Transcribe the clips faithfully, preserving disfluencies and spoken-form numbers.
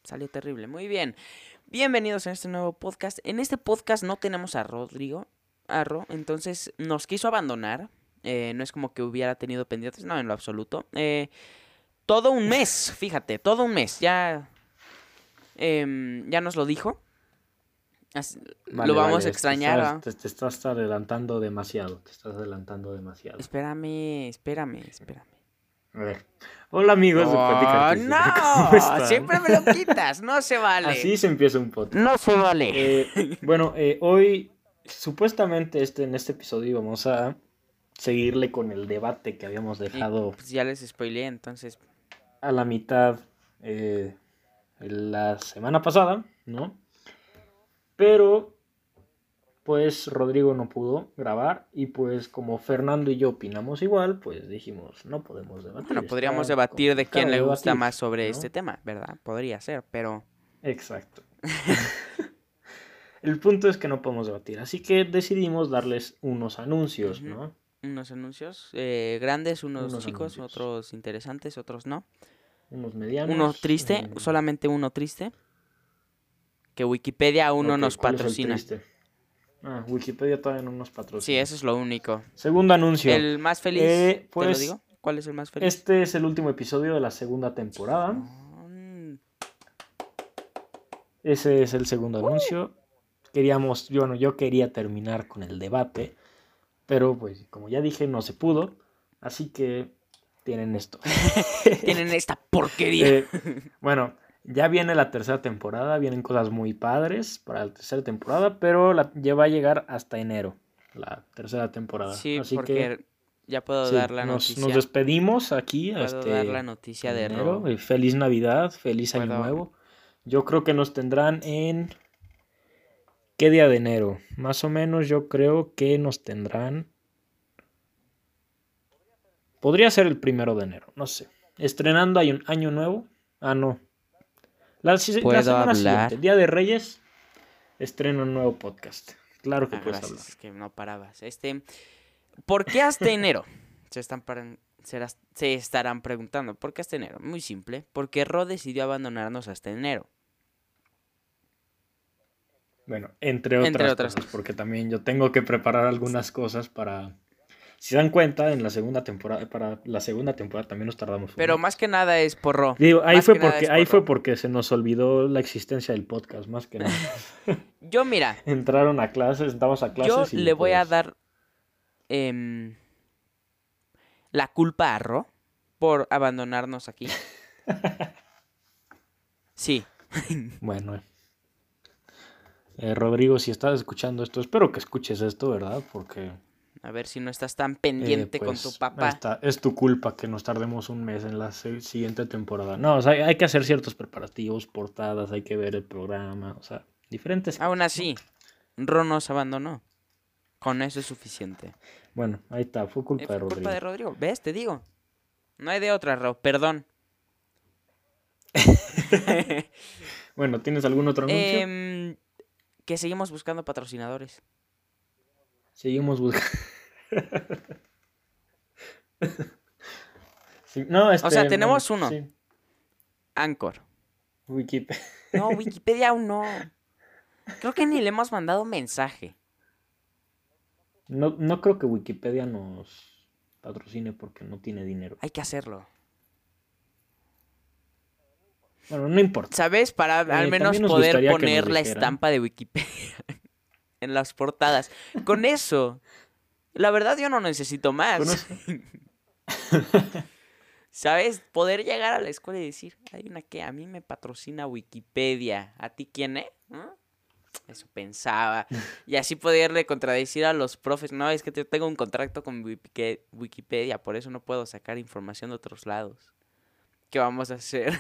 Salió terrible. Muy bien. Bienvenidos a este nuevo podcast. En este podcast no tenemos a Rodrigo Arro, entonces nos quiso abandonar. Eh, no es como que hubiera tenido pendientes, no, en lo absoluto. Eh, todo un mes, fíjate, todo un mes. Ya, em, ya nos lo dijo. Así- lo Vale, vamos a vale, te extrañar. estás, ¿Ah? te, te estás adelantando demasiado, te estás adelantando demasiado. Espérame, espérame, espérame. A ver. Hola amigos de Plática ¡Oh, Artística, ¿cómo no! están? Siempre me lo quitas, no se Así vale. se empieza un podcast. No se vale. Eh, bueno, eh, hoy supuestamente este, en este episodio vamos a seguirle con el debate que habíamos Y dejado pues ya les spoileé, entonces. a la mitad eh, la semana pasada, ¿no? Pero pues Rodrigo no pudo grabar y pues como Fernando y yo opinamos igual, pues dijimos, no podemos debatir. Bueno, podríamos está debatir de quién complicado le gusta debatir, más sobre ¿no? este tema, ¿verdad? Podría ser, pero... Exacto. El punto es que no podemos debatir, así que decidimos darles unos anuncios, Ujú. ¿no? Unos anuncios eh, grandes, unos, Unos chicos, anuncios. otros interesantes, otros no. Unos medianos. Uno triste, eh, solamente uno triste. Que Wikipedia aún no ok, nos ¿cuál es el patrocina. triste? Ah, Wikipedia todavía no nos Sí, patrocina. eso es lo único. Segundo anuncio. El más feliz, Eh, ¿te pues, lo digo? ¿Cuál es el más feliz? Este es el último episodio de la segunda temporada. Mm. Ese es el segundo anuncio. Queríamos, bueno, yo quería terminar con el debate, pero pues como ya dije, no se pudo. Así que tienen esto. Tienen esta porquería. Eh, bueno, ya viene la tercera temporada, vienen cosas muy padres para la tercera temporada, pero la, ya va a llegar hasta enero, la tercera temporada. Sí, Así porque que ya puedo sí, dar la nos, noticia. nos despedimos aquí Puedo este, dar la noticia en de enero. Ro. Eh, Feliz Navidad, feliz Año Puedo... Nuevo. Yo creo que nos tendrán en... ¿Qué día de enero? Más o menos yo creo que nos tendrán... Podría ser el primero de enero, no sé. Estrenando Año, año Nuevo. Ah, no. La, la ¿Puedo semana hablar? siguiente, Día de Reyes, estreno un nuevo podcast. Claro que Ah, puedes gracias, hablar. es que no parabas. Este, ¿por qué hasta enero? Se están para- serás- se estarán preguntando. ¿Por qué hasta enero? Muy simple. Porque Ro decidió abandonarnos hasta enero. Bueno, entre otras, Entre otras cosas, cosas. porque también yo tengo que preparar algunas cosas para... Si se dan cuenta, en la segunda temporada, para la segunda temporada también nos tardamos un Pero mes. más que nada es por Ro. Digo, ahí Más fue que nada porque, es ahí por fue Ro. porque se nos olvidó la existencia del podcast, más que nada. Yo, mira, Entraron a clases, entramos a yo clases y le voy a pues... dar em, la culpa a Ro por abandonarnos aquí. Sí. Bueno, eh, Rodrigo, si estás escuchando esto, espero que escuches esto, ¿verdad? Porque A ver si no estás tan eh, pendiente con tu pues papá. esta, es tu culpa que nos tardemos un mes en la se- siguiente temporada. No, o sea, hay, hay que hacer ciertos preparativos, portadas, hay que ver el programa, o sea, diferentes Aún cosas, ¿no? así, Ro nos abandonó. Con eso es suficiente. Bueno, ahí está, fue Eh, culpa fue de Rodrigo. culpa de Rodrigo. ¿Ves? Te digo. No hay de otra, Ro. Perdón. Bueno, ¿tienes algún otro anuncio? Em, que seguimos buscando patrocinadores. Seguimos buscando. Sí, no, este, O sea, bueno, tenemos uno. sí, Anchor. Wikipedia. No, Wikipedia aún no. Creo que ni le hemos mandado mensaje. No, no creo que Wikipedia nos patrocine porque no tiene dinero. Hay que hacerlo. Bueno, no importa. ¿Sabes? Para al Eh, menos también nos poder gustaría que nos poner la dijeran. estampa de Wikipedia en las portadas. Con eso. La verdad yo no necesito Con más. eso- ¿Sabes? Poder llegar a la escuela y decir, hay una que a mí me patrocina Wikipedia. ¿A ti quién es? ¿Mm? Eso pensaba. Y así poderle contradecir a los profes. No, es que yo tengo un contrato con Wiki- Wikipedia, por eso no puedo sacar información de otros lados. ¿Qué vamos a hacer?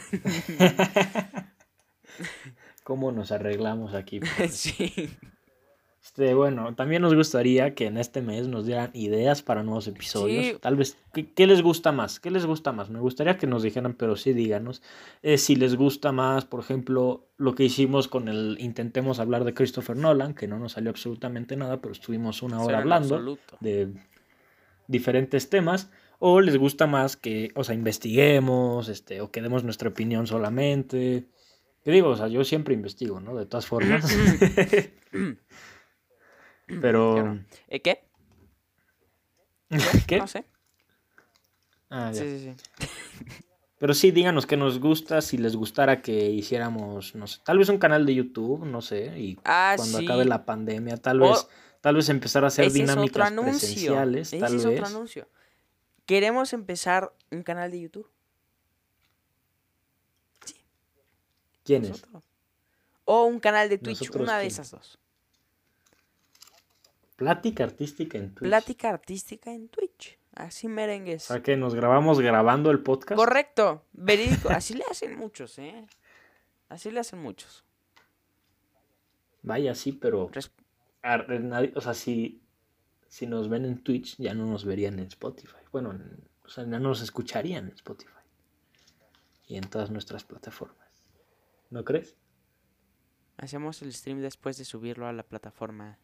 ¿Cómo nos arreglamos aquí? Profe? Sí. Este, bueno, también nos gustaría que en este mes nos dieran ideas para nuevos episodios. Sí. Tal vez, ¿qué, qué les gusta más? ¿Qué les gusta más? Me gustaría que nos dijeran, pero sí díganos. eh, si les gusta más, por ejemplo, lo que hicimos con el Intentemos hablar de Christopher Nolan, que no nos salió absolutamente nada, pero estuvimos una hora Cero en hablando absoluto. de diferentes temas. O les gusta más que, o sea, investiguemos, este, o que demos nuestra opinión solamente. Te digo, o sea, yo siempre investigo, ¿no? De todas formas. Pero... Yo no. ¿Eh, ¿Qué? ¿Qué? No sé. Ah, ya. Sí, sí, sí. Pero sí, díganos qué nos gusta, si les gustara que hiciéramos, no sé, tal vez un canal de YouTube, no sé, y Ah, cuando acabe sí. la pandemia, tal O vez, tal vez empezar a hacer ese es otro dinámicas anuncio. presenciales, Ese tal es otro vez. anuncio. Queremos empezar un canal de YouTube. Sí, ¿Quién es? nosotros. O un canal de Twitch, ¿Nosotros una de quién? esas dos. Plática artística en Twitch. Plática artística en Twitch. Así O merengues. sea que nos grabamos grabando el podcast. Correcto, verídico. Así le hacen muchos, ¿eh? Así le hacen muchos. Vaya, sí, pero... Res- a- nadie- o sea, si, si nos ven en Twitch, ya no nos verían en Spotify. Bueno, en- o sea, ya no nos escucharían en Spotify. Y en todas nuestras plataformas. ¿No crees? Hacemos el stream después de subirlo a la plataforma.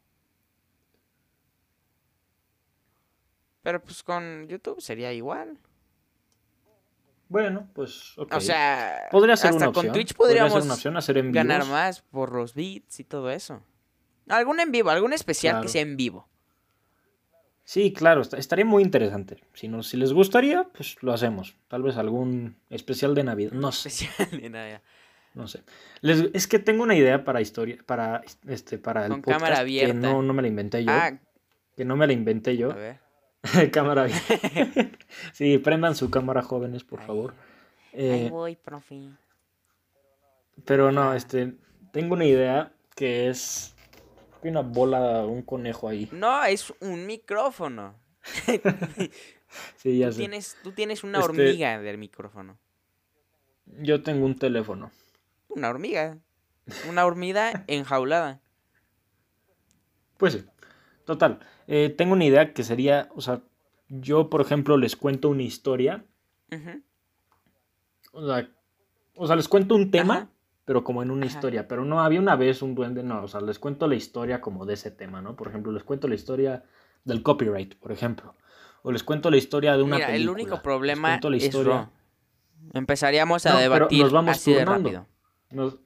Pero pues con YouTube sería igual. Bueno, pues, ok. O sea, Podría ser hasta una con opción. Twitch Podría ser podríamos una opción hacer en ganar vivos. más por los beats y todo eso. Algún en vivo, algún especial que Claro. sea en vivo. Sí, claro, est- estaría muy interesante. Si, nos, si les gustaría, pues lo hacemos. Tal vez algún especial de Navidad. No sé, Especial de nada. no sé. Les- es que tengo una idea para historia, para este, para el Con cámara podcast que abierta. no, no me la inventé yo. Ah, Que no me la inventé a yo. ver. Cámara abierta. Sí, prendan su cámara, jóvenes, por Ahí. favor. Ahí Eh, voy, profe. pero no, Ah. este, tengo una idea que es hay una bola, un conejo ahí. No, es un micrófono. Sí, ya Tú sé. tienes, tú tienes una Este- hormiga del micrófono. Yo tengo un teléfono. Una hormiga. Una hormiga enjaulada. Pues sí. Total. eh, tengo una idea que sería, o sea, yo, por ejemplo, les cuento una historia. Ujú. O sea, o sea, les cuento un tema, Ajá. pero como en una Ajá. historia. Pero no, había una vez un duende, no. O sea, les cuento la historia como de ese tema, ¿no? Por ejemplo, les cuento la historia del copyright, por ejemplo. O les cuento la historia de una Mira, película. el único Les problema cuento la es historia. Raw. Empezaríamos a No, pero debatir nos vamos así de turnando. rápido. Nos...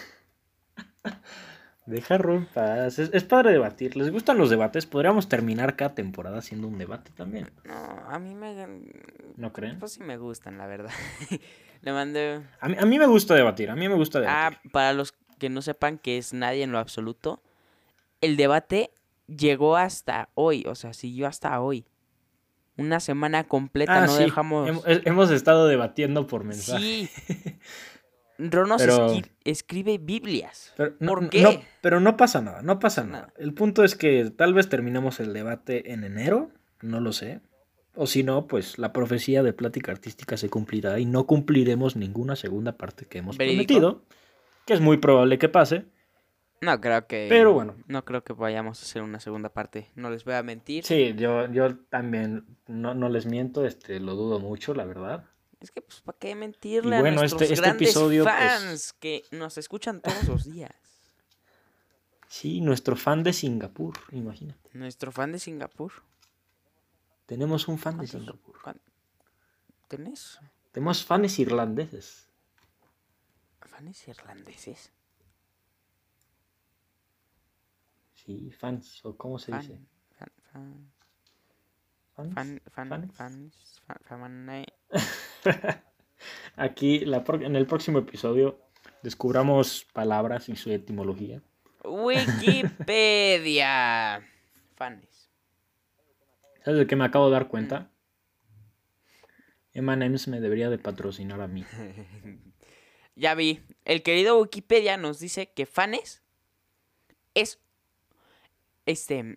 Deja Ro en paz. Es, es padre debatir. ¿Les gustan los debates? Podríamos terminar cada temporada haciendo un debate también. No, a mí me... ¿No creen? Pues sí me gustan, la verdad. Le mandé... A mí, a mí me gusta debatir. A mí me gusta Ah, debatir. para los que no sepan que es nadie en lo absoluto, el debate llegó hasta hoy, o sea, siguió hasta hoy. Una semana completa, Ah, no sí. dejamos... Hem- he- hemos estado debatiendo por mensaje. Sí. Ron nos Pero- esqui- escribe Biblias. Pero no, ¿Por no- qué? no, pero no pasa nada, no pasa Nada. nada. El punto es que tal vez terminemos el debate en enero, no lo sé. O si no, pues la profecía de plática artística se cumplirá y no cumpliremos ninguna segunda parte que hemos ¿Verídico? prometido, que es muy probable que pase. No creo que... Pero bueno. No creo que vayamos a hacer una segunda parte. No les voy a mentir. Sí, yo, yo también no, no les miento, este, lo dudo mucho, la verdad. Es que, pues, ¿para qué mentirle Y bueno, a nuestros este- este grandes episodio, pues- fans que nos escuchan todos los días? Sí, nuestro fan de Singapur, imagínate. Nuestro fan de Singapur. Tenemos un fan de ¿Cuántos Singapur. cuán- tenés Tenemos fans irlandeses. fanes irlandeses? Sí, fans, o cómo se Fan, dice. fan, fan, Fans. fan, fan, ¿Fans? fans, fan, fan- Aquí la pro- en el próximo episodio descubramos palabras y su etimología. Wikipedia. Fanes. ¿Sabes de qué me acabo de dar Mm. cuenta? eme and eme's me debería de patrocinar a mí. Ya vi. El querido Wikipedia nos dice que fanes es este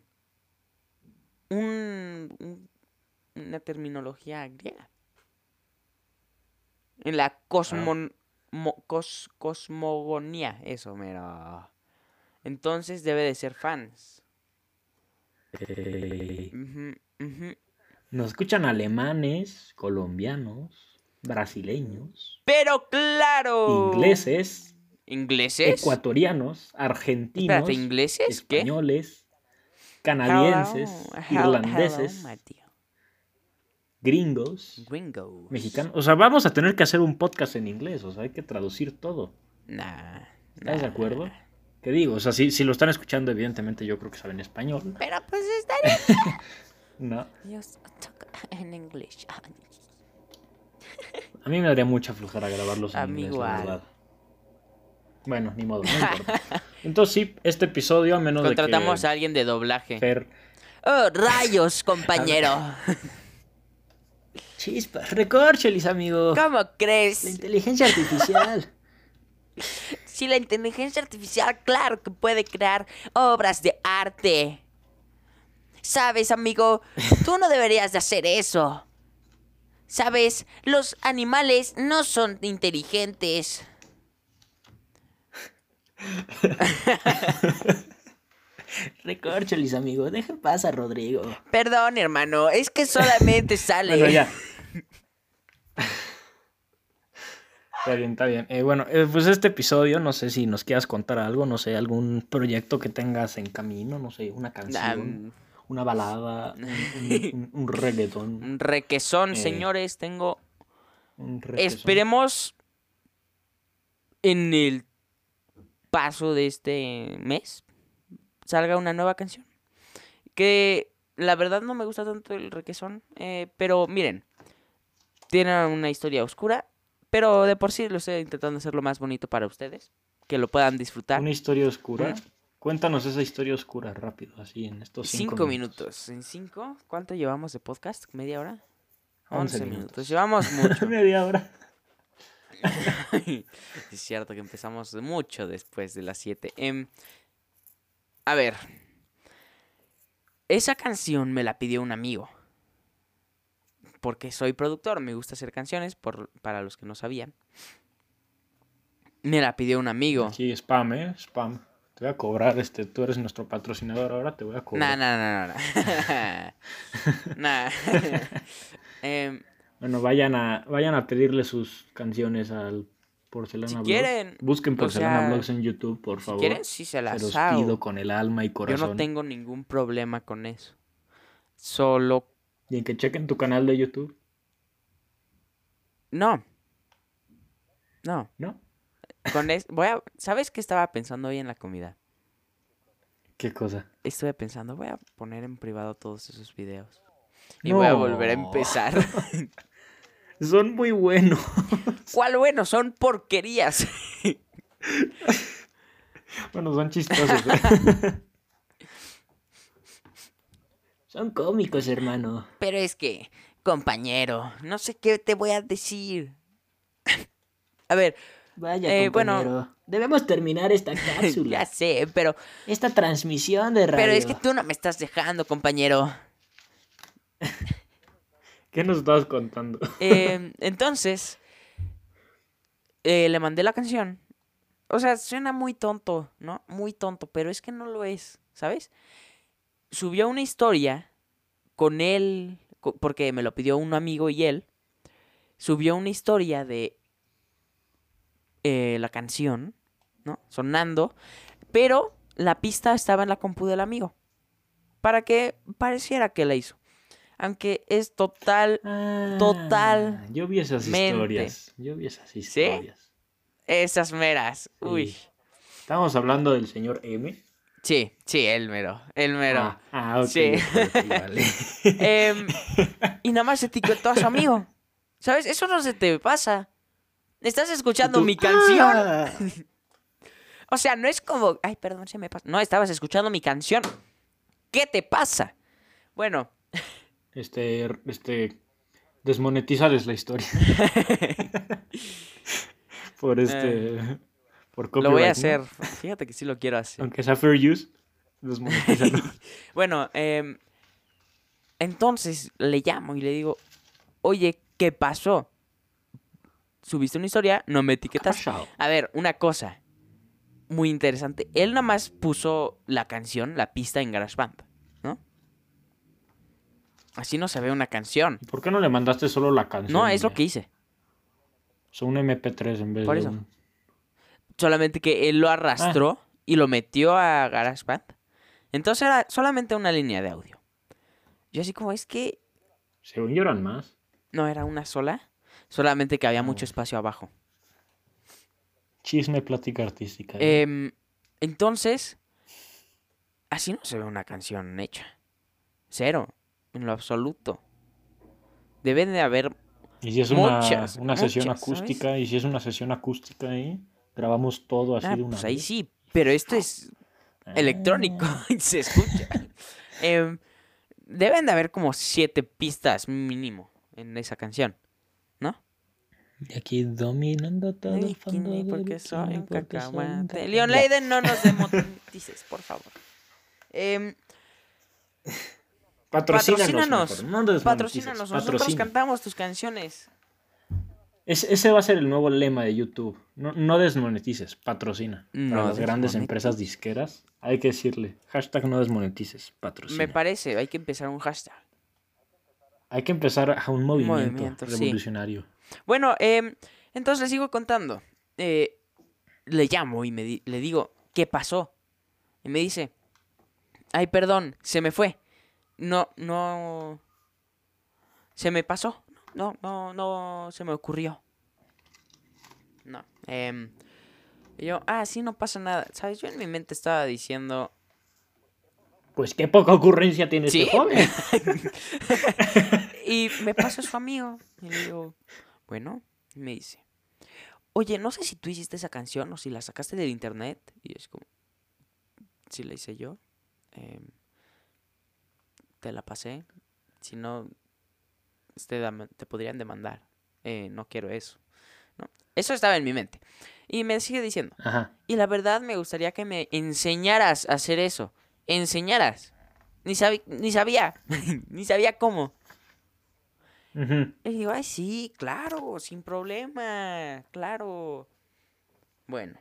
un, un- una terminología griega. En la cosmon, mo- cos- cosmogonía, eso, mira. Entonces debe de ser fans. Eh, Ujú, ujú. nos escuchan alemanes, colombianos, brasileños, Pero claro. ingleses, ¿Ingleses? ecuatorianos, argentinos, Espérate, ¿ingleses? ¿Qué? españoles, canadienses, Hello, hel- irlandeses, hello, my dear. gringos, Gringos. mexicanos. O sea, vamos a tener que hacer un podcast en inglés, o sea, hay que traducir todo. Nah, ¿Estás de nah. acuerdo? ¿Qué digo? O sea, si, si lo están escuchando, evidentemente yo creo que saben español. Pero pues estaría... No. Yo toco en inglés. A mí me daría mucha flojera grabarlos en A mí inglés, la igual. verdad. Bueno, ni modo, no importa. Entonces sí, este episodio, a menos de Contratamos que a alguien de doblaje. Fer... ¡Oh, rayos, compañero! Chispas, recórchelis, amigo. ¿Cómo La crees? inteligencia artificial. Si la inteligencia artificial, claro que puede crear obras de arte. Sabes, amigo, tú no deberías de hacer eso. Sabes, los animales no son inteligentes. Recórchelis, amigo. Deja en paz a Rodrigo. Perdón, hermano, es que solamente sale. Bueno, ya. Está bien, está bien. Eh, bueno, eh, pues este episodio, no sé si nos quieras contar algo, no sé, algún proyecto que tengas en camino, no sé, una canción, Um, una balada, un, un, un, un reggaetón. Un requesón, Eh, señores, tengo... un requesón. Esperemos en el paso de este mes salga una nueva canción. Que la verdad no me gusta tanto el requesón, eh, pero miren, tiene una historia oscura, pero de por sí lo estoy intentando hacer lo más bonito para ustedes, que lo puedan disfrutar. Una historia oscura. Una- Cuéntanos esa historia oscura rápido, así en estos cinco, Cinco minutos. minutos. ¿En cinco? ¿Cuánto llevamos de podcast? ¿Media hora? Once Once minutos. minutos. Llevamos mucho. Media hora. Es cierto que empezamos mucho después de las siete. Em, a ver. Esa canción me la pidió un amigo. Porque soy productor, me gusta hacer canciones, por, para los que no sabían. Me la pidió un amigo. Aquí spam, ¿eh? Spam. Te voy a cobrar, este, tú eres nuestro patrocinador ahora, te voy a Nah, cobrar. nah, nah, nah, nah. Nah. Em, Bueno, vayan a, vayan a pedirle sus canciones al Porcelana Si Blog. quieren, Busquen o Porcelana sea, Blogs en YouTube, por si favor. quieren, sí se Se las los hago. pido con el alma y Yo corazón. no tengo ningún problema con eso. Solo... Y en que chequen tu canal de YouTube. No. No. ¿No? Con es... voy a... ¿Sabes qué estaba pensando hoy en la comida? ¿Qué cosa? Estuve pensando, voy a poner en privado todos esos videos. Y No. voy a volver a empezar. Son muy buenos. ¿Cuál bueno? Son porquerías. Bueno, son chistosos. ¿eh? Son cómicos, hermano. Pero es que, compañero, no sé qué te voy a decir. A ver, Vaya, Eh, bueno. compañero. Debemos terminar esta cápsula. ya sé, pero, Esta transmisión de radio. pero es que tú no me estás dejando, compañero. ¿Qué nos estabas contando? Eh, entonces, eh, le mandé la canción. O sea, suena muy tonto, ¿no? Muy tonto, pero es que no lo es, ¿sabes? Subió una historia con él, co- porque me lo pidió un amigo y él. Subió una historia de eh, la canción, ¿no? Sonando, pero la pista estaba en la compu del amigo. Para que pareciera que la hizo. Aunque es total, Ah, Total Yo vi esas mente. historias. Yo vi esas historias. esas meras. Sí. Uy. Estamos hablando del señor M. Sí, sí, el mero, el mero. Ah, ah, ok. Sí. ok, ok, vale. Em, y nada más etiquetó a su amigo. ¿Sabes? Eso no se te pasa. Estás escuchando Y tú, mi canción. ah. O sea, no es como... Ay, perdón, se me pasa. No, estabas escuchando mi canción. ¿Qué te pasa? Bueno. Este, este, desmonetízales la historia. Por este, por copyright, Lo voy a ¿no? hacer. Fíjate que sí lo quiero hacer. Aunque sea fair use, desmonetízalo. Bueno, em, entonces le llamo y le digo, oye, ¿qué pasó? Subiste una historia, no me etiquetas. Pasado. A ver, una cosa muy interesante. Él nada más puso la canción, la pista en GarageBand, ¿no? Así no se ve una canción. ¿Por qué no le mandaste solo la canción? No, es lo ya? que hice. O sea, un eme pe tres en vez Por de eso. un... Solamente que él lo arrastró y lo metió a GarageBand. Entonces era solamente una línea de audio. Yo así como, es que... Según yo eran más. No, era una sola. Solamente que había Ah, mucho bueno. espacio abajo. Chisme, plática artística. ¿eh? Eh, entonces, así no se ve una canción hecha. Cero, en lo absoluto. Deben de haber Y si es muchas, una, una sesión muchas, ¿sabes? acústica, y si es una sesión acústica ahí, grabamos todo así Ah, de una pues ahí vez. sí, pero esto es electrónico Ah. y se escucha. Eh, deben de haber como siete pistas mínimo en esa canción, ¿no? Y aquí dominando todo el fondo Bikini del porque soy bikini, un porque soy un cacahuate. caca- Leon Ya. Leiden, no nos demonetices, por favor. Em, Patrocínanos, patrocínanos, mejor, no desmonetices, patrocínanos. Nosotros patrocina. cantamos tus canciones. Es- ese va a ser el nuevo lema de YouTube. No, no desmonetices, patrocina. Para No las grandes desmonetices. empresas disqueras, hay que decirle, hashtag no desmonetices, patrocina. Me parece, hay que empezar un hashtag. Hay que empezar a un movimiento, movimiento, sí. revolucionario. Bueno, em, entonces le sigo contando. Eh, le llamo y me di- le digo, ¿qué pasó? Y me dice, ay, perdón, se me fue. No, no, se me pasó. No, no, no, se me ocurrió. No. em, y yo, ah, sí, no pasa nada. ¿Sabes? Yo en mi mente estaba diciendo, Pues qué poca ocurrencia tiene ¿sí? este joven. Y me pasó su amigo. Y le digo, bueno, y me dice, oye, no sé si tú hiciste esa canción o si la sacaste del internet. Y es como, si la hice yo, em, te la pasé. Si no, te, dam- te podrían demandar. Eh, no quiero eso, ¿no? Eso estaba en mi mente. Y me sigue diciendo, Ajá. y la verdad me gustaría que me enseñaras a hacer eso. Enseñaras. Ni, sabi- ni sabía. Ni sabía cómo. Ujú. Y digo, ay, sí, claro, sin problema, claro. Bueno,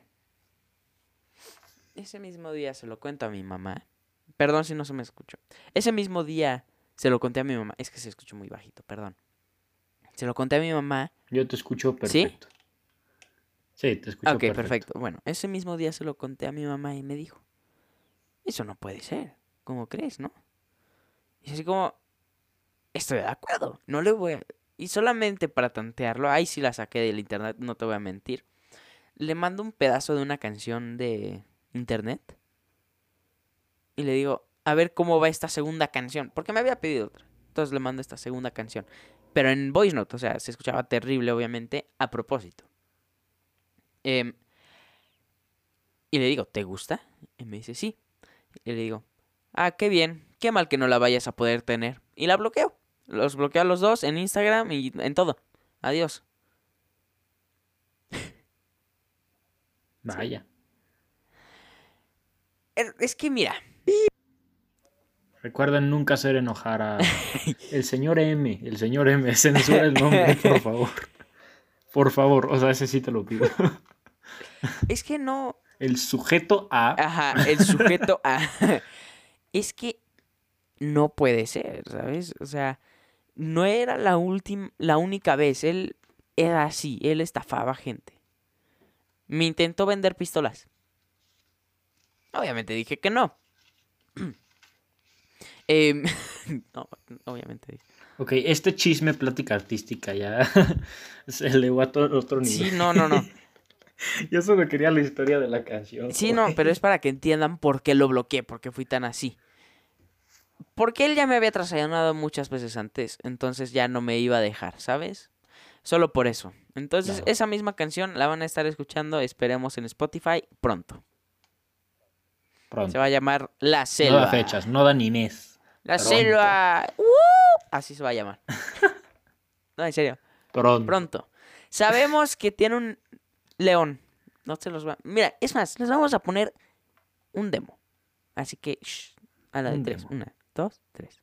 ese mismo día se lo cuento a mi mamá. Perdón si no se me escuchó. Ese mismo día se lo conté a mi mamá. Es que se escuchó muy bajito, perdón. Se lo conté a mi mamá. Yo te escucho ¿Sí? perfecto. Sí, te escucho Ok, perfecto. perfecto. Bueno, ese mismo día se lo conté a mi mamá y me dijo, eso no puede ser. ¿Cómo crees, no? Y así como, estoy de acuerdo. No le voy a... Y solamente para tantearlo, ahí sí la saqué del internet, no te voy a mentir. Le mando un pedazo de una canción de internet. Y le digo, a ver cómo va esta segunda canción. Porque me había pedido otra. Entonces le mando esta segunda canción. Pero en voice note, o sea, se escuchaba terrible, obviamente, a propósito. Em, y le digo, ¿te gusta? Y me dice, sí. Y le digo, ah, qué bien. Qué mal que no la vayas a poder tener. Y la bloqueo. Los bloqueo a los dos en Instagram y en todo. Adiós. Vaya. Er- Es que mira, Recuerden nunca hacer enojar a el señor M. El señor M. Censura el nombre, por favor. Por favor, o sea, ese sí te lo pido. es que no... El sujeto A. Ajá, el sujeto A. Es que no puede ser, ¿sabes? O sea, no era la última, la única vez. Él era así, él estafaba gente. Me intentó vender pistolas. Obviamente dije que no. Em, no, obviamente dije. Ok, este chisme, plática artística ya se elevó a todo otro nivel. Sí, no, no, no. Yo solo quería la historia de la canción. Sí, no, pero es para que entiendan por qué lo bloqueé, por qué fui tan así. Porque él ya me había traicionado muchas veces antes, entonces ya no me iba a dejar, ¿sabes? Solo por eso. Entonces, Claro. esa misma canción la van a estar escuchando, esperemos en Spotify pronto. Pronto. Se va a llamar La No Selva. da fechas, no da ni mes. La Pronto. Selva. ¡Uh! Así se va a llamar. No, en serio. Pronto. Pronto. Sabemos que tiene un león. No se los va. Mira, es más, les vamos a poner un demo. Así que, shh, a la de Un tres. demo. Una, dos, tres.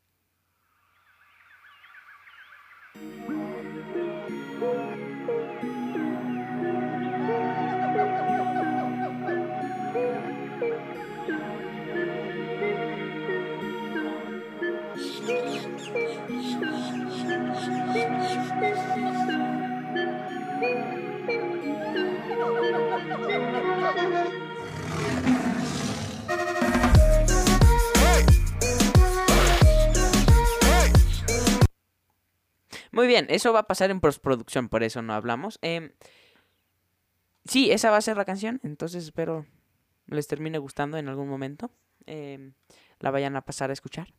Muy bien, eso va a pasar en postproducción, por eso no hablamos. Em, sí, esa va a ser la canción. Entonces espero les termine gustando en algún momento. Eh, la vayan a pasar a escuchar.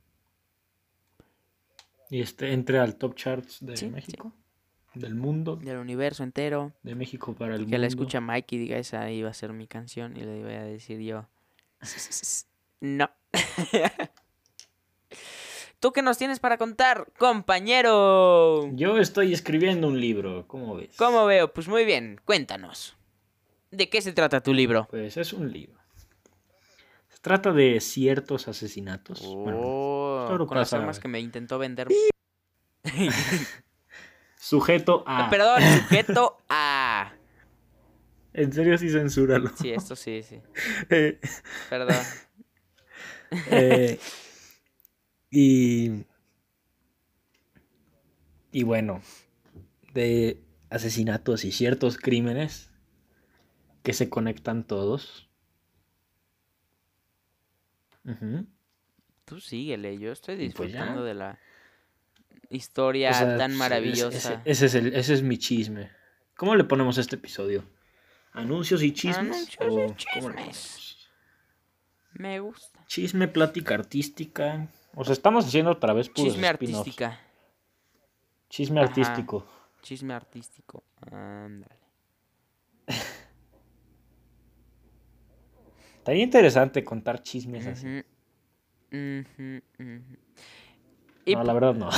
Y este entre al top charts de Sí, México, sí. Del mundo. Del universo entero. De México para el que mundo. la escucha Mike y diga esa iba a ser mi canción. Y le voy a decir yo. No. ¿Tú qué nos tienes para contar, compañero? Yo estoy escribiendo un libro, ¿cómo ves? ¿Cómo veo? Pues muy bien, cuéntanos. ¿De qué se trata tu libro? Pues es un libro. Se trata de ciertos asesinatos. Oh, bueno, todo con las pasa... armas que me intentó vender. Sujeto a... Perdón, sujeto a... En serio, sí, censúralo. Sí, esto sí, sí. eh, Perdón. eh, y... Y bueno, de asesinatos y ciertos crímenes que se conectan todos. Uh-huh. Tú síguele, yo estoy Y pues disfrutando ya. de la historia O sea, tan ese, maravillosa. ese- ese es el, ese es mi chisme. ¿Cómo le ponemos a este episodio? ¿Anuncios y chismes? Anuncios y ¿O cómo le chismes. ponemos? Me gusta. Chisme, plática artística. O sea, estamos haciendo otra vez puros Chisme spin-offs. artística. Chisme Ajá. artístico. Chisme artístico. Ándale. Estaría interesante contar chismes así. Ujú, ujú, ujú. No, pu- la verdad no.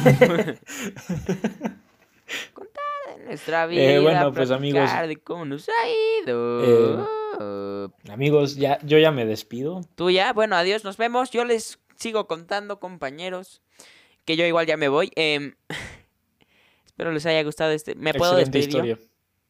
Contar de nuestra vida, Eh, bueno, pues, platicar amigos. de cómo nos ha ido. Amigos, ya, yo ya me despido. Tú ya, bueno, adiós, nos vemos. Yo les sigo contando, compañeros, que yo igual ya me voy. Em, espero les haya gustado este. ¿Me puedo Excelente despedir yo? historia.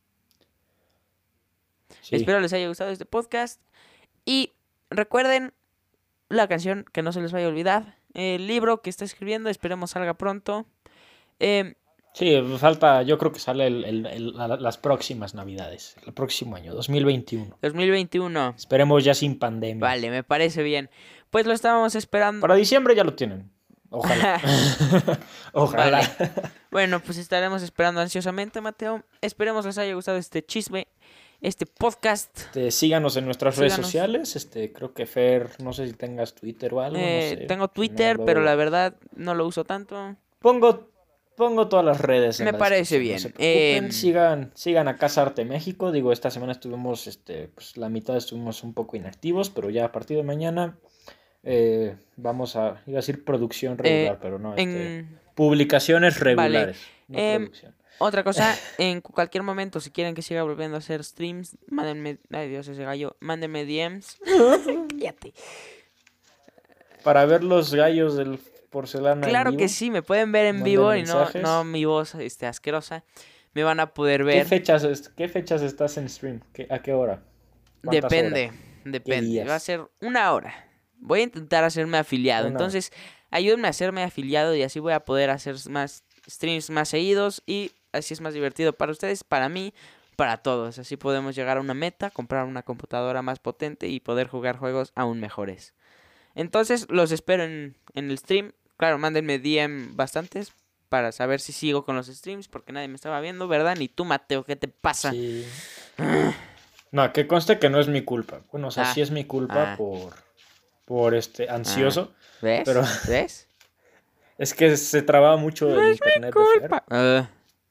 Sí. Espero les haya gustado este podcast. Y recuerden la canción que no se les vaya a olvidar. El libro que está escribiendo, esperemos salga pronto. Em, Sí, falta, yo creo que sale el- el- el- la- las próximas navidades, el próximo año, dos mil veintiuno. dos mil veintiuno. Esperemos ya sin pandemia. Vale, me parece bien. Pues lo estábamos esperando. Para diciembre ya lo tienen. Ojalá. Ojalá. Vale. Bueno, pues estaremos esperando ansiosamente, Mateo. Esperemos les haya gustado este chisme, este podcast. Este, síganos en nuestras redes Síganos. sociales. Este, creo que Fer, no sé si tengas Twitter o algo. Eh, no sé. tengo Si no, Twitter, luego- pero la verdad no lo uso tanto. Pongo, pongo todas las redes. en Me la parece descripción, bien. No se preocupen. Em, Sigan, sigan a Casa Arte México. Digo, esta semana estuvimos, este, pues la mitad estuvimos un poco inactivos, pero ya a partir de mañana eh, vamos a, iba a decir producción regular, Eh, pero no, este, en publicaciones regulares. No Em, producción. otra cosa, en cu- cualquier momento, si quieren que siga volviendo a hacer streams, mándenme, ay Dios, ese gallo, mándenme D Ms. Cállate. Para ver los gallos del porcelana. Claro en que vivo. sí, me pueden ver en Manden vivo y no, mensajes. no mi voz este, asquerosa. Me van a poder ¿Qué ver. fechas, est- ¿Qué fechas estás en stream? ¿Qué- ¿A qué hora? ¿Cuántas Depende, horas? depende. días? Va a ser una hora. Voy a intentar hacerme afiliado. Una hora. Entonces, ayúdenme a hacerme afiliado y así voy a poder hacer más streams más seguidos y así es más divertido para ustedes, para mí, para todos. Así podemos llegar a una meta, comprar una computadora más potente y poder jugar juegos aún mejores. Entonces, los espero en, en el stream. Claro, mándenme D M bastantes para saber si sigo con los streams porque nadie me estaba viendo, ¿verdad? Ni tú, Mateo, ¿qué te pasa? Sí. No, que conste que no es mi culpa. Bueno, o sea, Ah, sí es mi culpa ah. por, por este ansioso. ¿Ves? Pero- ¿Ves? Es que se trababa mucho el internet de Fer. Ah,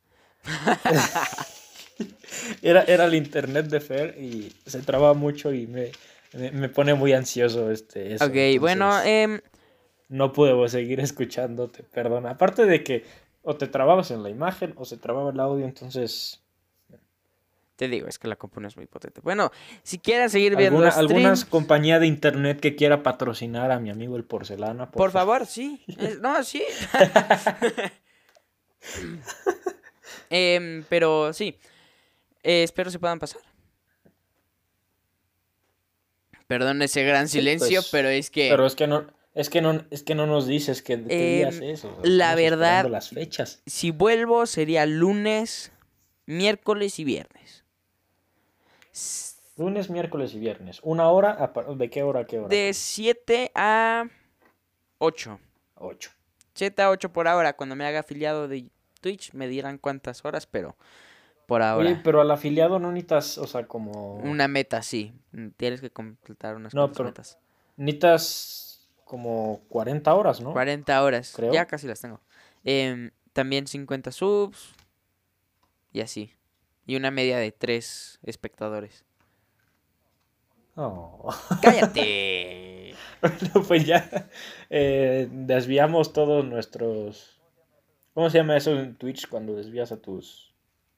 Era, era el internet de Fer y se trababa mucho y me, me, me pone muy ansioso este eso. ok, bueno, Entonces, em, no puedo seguir escuchándote, perdona. Aparte de que o te trababas en la imagen o se trababa el audio, entonces te digo, es que la compu no es muy potente. Bueno, si quieren seguir viendo alguna, streams, alguna compañía de internet que quiera patrocinar a mi amigo el porcelana, por favor, sí. Es- no, sí. Em, pero sí, Eh, espero se puedan pasar. Perdón ese gran Sí, silencio, pues, pero es que Pero es que no, es que no, es que no nos dices qué, qué Em, días es. o sea, la estamos verdad- esperando las fechas. si vuelvo sería lunes, miércoles y viernes. S- Lunes, miércoles y viernes. Una hora, a par- ¿de qué hora a qué hora? De siete a ocho. Ocho. siete a ocho por hora. Cuando me haga afiliado de Twitch me dirán cuántas horas, pero por ahora. Oye, pero al afiliado no necesitas, o sea, como... Una meta, sí. Mm, Tienes que completar unas No, cuantas pero metas. necesitas como cuarenta horas, ¿no? cuarenta horas. Creo. Ya casi las tengo. Em, también cincuenta subs. Y así. Y una media de tres espectadores. Oh. ¡Cállate! Bueno, pues ya eh, desviamos todos nuestros... ¿Cómo se llama eso en Twitch cuando desvías a tus...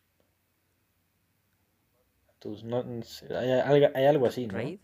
tus no, no sé, hay, algo- hay algo así, ¿no? ¿Raid?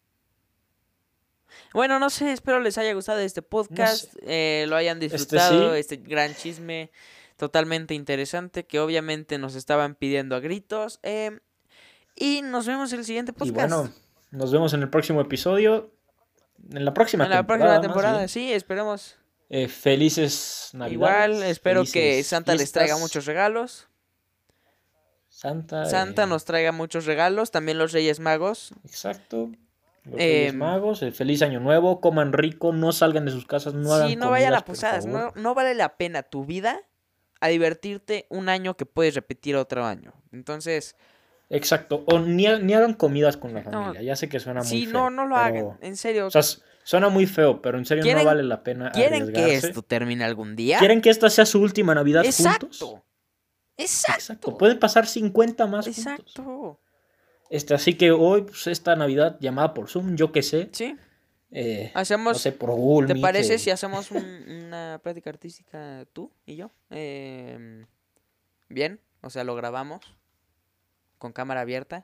Bueno, no sé, espero les haya gustado este No sé. podcast, eh, lo hayan Este disfrutado, sí. este gran chisme totalmente interesante que obviamente nos estaban pidiendo a gritos. eh, y nos vemos en el siguiente Y podcast. bueno, nos vemos en el próximo episodio. En la próxima En la temporada, próxima más temporada, bien. sí, esperemos. Eh, felices Navidades. Igual, espero que felices Santa les traiga fiestas. muchos regalos. Santa. Santa eh, nos traiga muchos regalos, también los Reyes Magos. Exacto. Los Reyes Em, Magos. eh, feliz Año Nuevo. Coman rico. No salgan de sus casas. No sí, hagan no vayan a comidas, por posadas, favor. no, no vale la pena tu vida a divertirte un año que puedes repetir otro año. Entonces, Exacto. O ni, ha- ni hagan comidas con la no, familia. Ya sé que suena muy sí, feo. no, no lo pero- hagan, en serio. O sea, s- suena muy feo, pero en serio no ¿Quieren- vale la pena ¿Quieren que arriesgarse. esto termine algún día? ¿Quieren que esta sea su última Navidad Exacto. juntos? Exacto. Exacto. Pueden pasar cincuenta más juntos. Exacto. Este, así que hoy, pues, esta Navidad llamada por Zoom, yo qué sé. Sí. eh, Hacemos. no sé, por Google ¿Te Meet, parece eh, si hacemos un- una práctica artística tú y yo? Em, bien, o sea, lo grabamos con cámara abierta.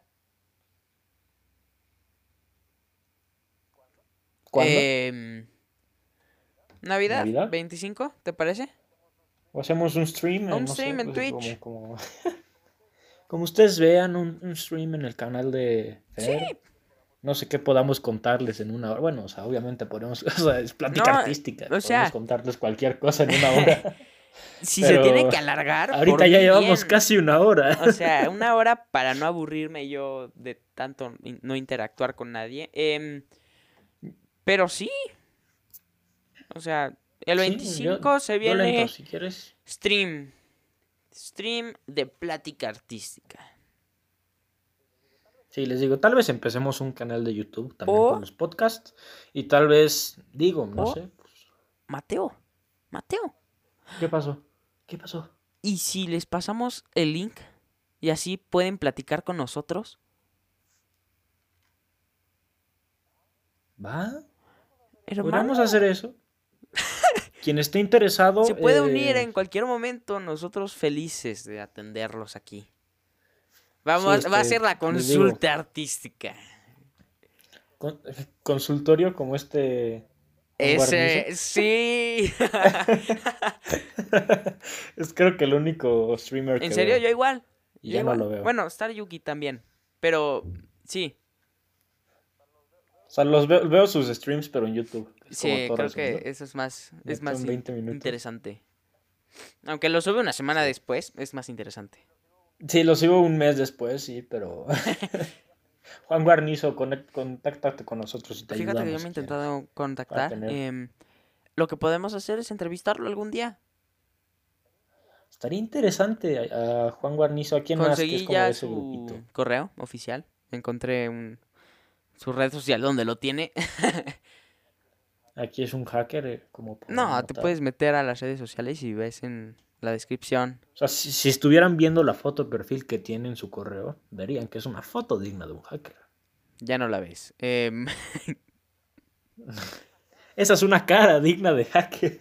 ¿Cuándo? Em, Navidad, ¿Navidad? veinticinco, ¿te parece? O hacemos un stream, eh, Un no stream sé, en pues, Twitch. Como, como, como ustedes vean, un, un stream en el canal de Fer. Sí. No sé qué podamos contarles en una hora. Bueno, o sea, obviamente podemos, o sea, es plática No, artística. o Podemos sea- contarles cualquier cosa en una hora. Si Pero se tiene que alargar, Ahorita por ya mí llevamos bien. casi una hora. O sea, una hora para no aburrirme yo de tanto in- no interactuar con nadie. Em, pero sí. O sea, el Sí, veinticinco yo- se yo viene le entro, si quieres. stream. Stream de plática artística. Sí, les digo, tal vez empecemos un canal de YouTube también O- con los podcasts. Y tal vez, digo, no O- sé. pues, Mateo. Mateo. ¿qué pasó? ¿Qué pasó? ¿Y si les pasamos el link y así pueden platicar con nosotros? ¿Va? Hermano, ¿Podríamos hacer eso? Quien esté interesado. se puede eh, unir en cualquier momento. Nosotros felices de atenderlos aquí. Vamos, Sí, va a este, ser la les digo. consulta artística. con- consultorio como este. Juan Ese, Guarnizo. sí. Es creo que el único streamer que En serio, veo. yo igual. Y yo ya no igual. lo veo. Bueno, Star Yuki también. Pero sí, O sea, los veo, veo sus streams, pero en YouTube. Es como sí, todo creo que resumido. eso es más, es Meten más in- veinte minutos. interesante. Aunque lo sube una semana Sí. después, es más interesante. Sí, lo sigo un mes después, sí, pero. Juan Guarnizo, conect- contáctate con nosotros y te Fíjate que yo ayudamos. me he si quieres. intentado contactar. tener- em, lo que podemos hacer es entrevistarlo algún día. Estaría interesante a, a Juan Guarnizo. ¿A quién más que es Conseguí como ya de ese su grupito? correo oficial. Encontré un, su red social donde lo tiene. Aquí es un hacker, eh, como por No, te notar. puedes meter a las redes sociales y ves en la descripción. O sea, si, si estuvieran viendo la foto de perfil que tiene en su correo, verían que es una foto digna de un hacker. Ya no la ves. Em, Esa es una cara digna de hacker.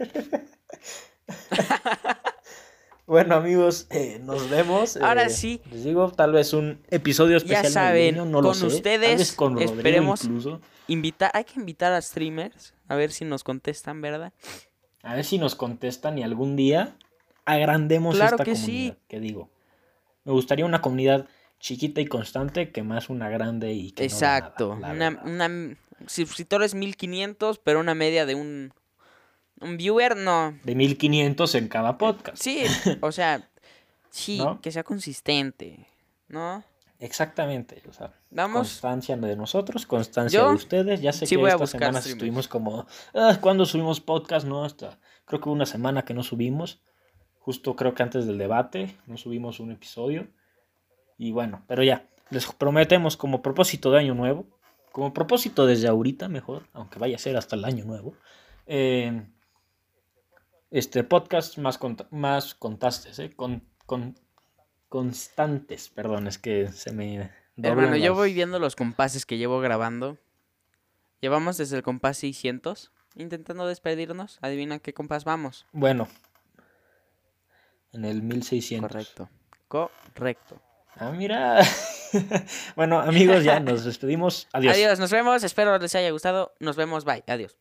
Bueno, amigos, eh, nos vemos. Ahora eh, sí. Les digo, tal vez un episodio Ya especial saben, navideño, no lo con sé. Tal ustedes vez con Rodrigo esperemos- incluso. invita, hay que invitar a streamers a ver si nos contestan, ¿verdad? A ver si nos contestan y algún día agrandemos Claro esta que sí. comunidad. Que digo, me gustaría una comunidad chiquita y constante que más una grande y que Exacto. no da nada, una, la verdad. una suscriptores mil quinientos, pero una media de un un viewer, no. De mil quinientos en cada podcast. Sí, o sea, sí, ¿No? que sea consistente, ¿no? Exactamente. O sea, Vamos, constancia de nosotros, constancia Yo de ustedes. Ya sé sí que voy a estas buscar semanas streamers. estuvimos como, ah, ¿cuándo subimos podcast? No, hasta creo que hubo una semana que no subimos. Justo creo que antes del debate no subimos un episodio. Y bueno, pero ya, les prometemos como propósito de año nuevo, como propósito desde ahorita mejor, aunque vaya a ser hasta el año nuevo, eh, este podcast más, cont- más contastes, ¿eh? Con, con, constantes, perdón, es que se me doblan Hermano, yo las... voy viendo los compases que llevo grabando. Llevamos desde el compás seiscientos intentando despedirnos. Adivina qué compás vamos. Bueno, en el mil seiscientos. Correcto. Correcto. Ah, mira. Bueno, amigos, ya nos despedimos. Adiós. Adiós, nos vemos. Espero les haya gustado. Nos vemos. Bye. Adiós.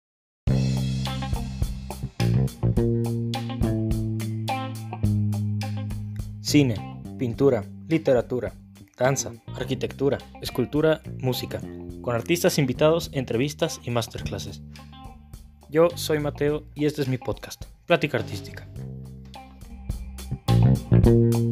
Cine, pintura, literatura, danza, arquitectura, escultura, música, con artistas invitados, entrevistas y masterclasses. Yo soy Mateo y este es mi podcast, Plática Artística.